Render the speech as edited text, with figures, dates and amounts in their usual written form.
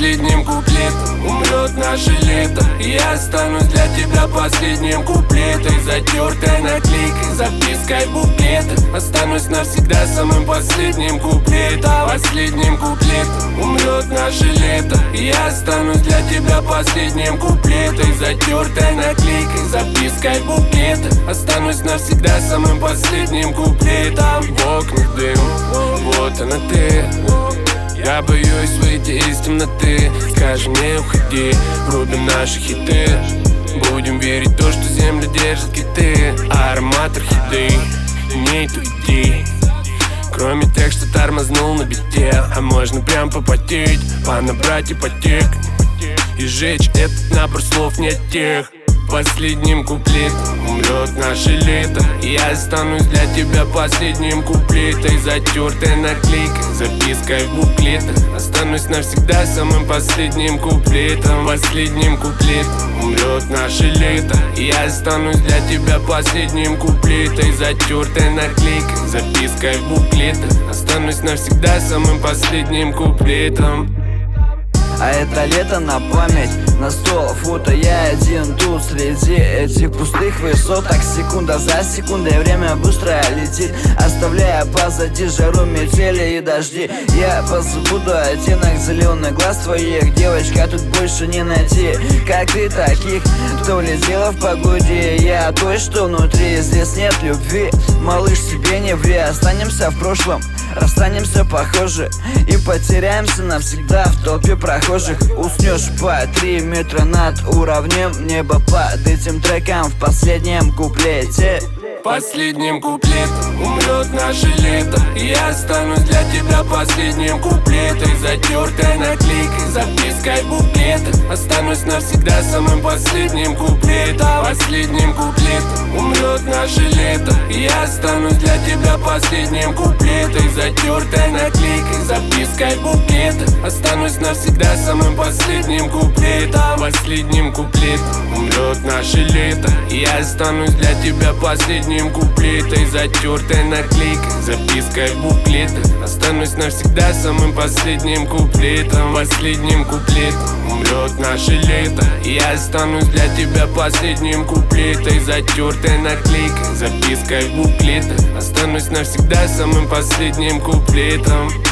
Последним куплетом умрет наше лето. Я останусь для тебя последним куплетой, затертой наклейкой, запиской буклета. Останусь навсегда самым последним куплетом. Последним куплетом умрет наше лето. Я останусь для тебя последним куплетой, затертой наклейкой, запиской буклета. Останусь навсегда самым последним куплетом. В окнах дым, вот она ты. Я боюсь выйти из темноты. Скажи, не уходи, врубим наши хиты. Будем верить в то, что землю держат киты. Аромат орхидей, не иди. Кроме тех, что тормознул на бите. А можно прям попотеть, понабрать ипотек и сжечь этот набор слов не тех. Последним куплетом умрет наше лето. Я останусь для тебя последним куплетой, затертой наклейкой, запиской в буклетах. Останусь навсегда самым последним куплетом. Последним куплетом умрет наше лето. Я останусь для тебя последним куплетой, затертой наклейкой, запиской в буклетах. Останусь навсегда самым последним куплетом. А это лето на память, на 100 фото я один тут среди этих пустых высоток. Секунда за секундой время быстро летит, оставляя позади жару, метели и дожди. Я позабуду оттенок зеленых глаз твоих, девочка, тут больше не найти, как ты, таких, кто влетела в погоде. Я той, что внутри, здесь нет любви. Малыш, тебе не ври, останемся в прошлом, расстанемся похоже и потеряемся навсегда в толпе прохожих. Уснешь по 3 метра над уровнем неба под этим треком в последнем куплете. Последним куплетом умрет наше лето. Я останусь для тебя последним куплетой, затертой наклейкой, запиской буклета. Останусь навсегда самым последним куплетом. Последним куплетом умрет наше лето. Я останусь для тебя последним куплетой, затертой наклейкой, запиской буклета. Останусь навсегда самым последним куплетом. Последним куплетом умрет наше лето. Я останусь для тебя последним куплетой, затертой наклейкой, запиской в буклетах. Останусь навсегда самым последним куплетом. Последним куплетом умрет наше лето. Я останусь для тебя последним куплетой, затертой наклейкой, запиской в буклетах. Останусь навсегда самым последним куплетом.